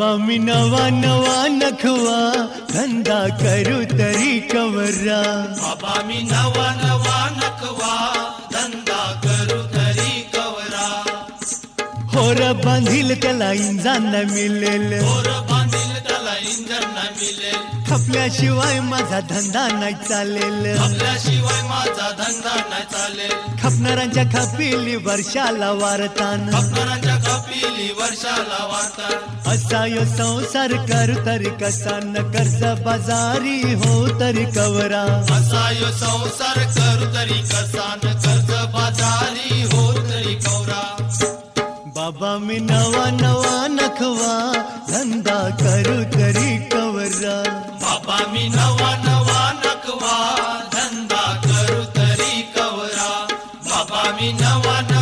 मी नवा नवा नखवा धंदा करू तरी कवरा. बाबा मी नवा नवा नखवा धंदा करू तरी कवरा. होर बांधील त्याला इंजान न मिळेल, होर बांधील त्याला इंजन न मिळेल. खपल्याशिवाय माझा धंदा नाही चालेल, खपल्याशिवाय माझा धंदा नाही चालेल. खपणाऱ्यांच्या खपिली वर्षाला वारतान, खपणाऱ्यांच्या खपिली वर्षाला वारतान. असा यो संसार कर तरी कसा न कर्ज बाजारी हो तरी कवरा. असा यो संसार करू तरी कसा न कर्ज बाजारी हो तरी कवरा. बाबा मी नवा नवा नखवा धंदा करू तरी कवरा. बाबा मी नवा नवा नखवा धंदा करू तरी कवरा. बाबा मी नवा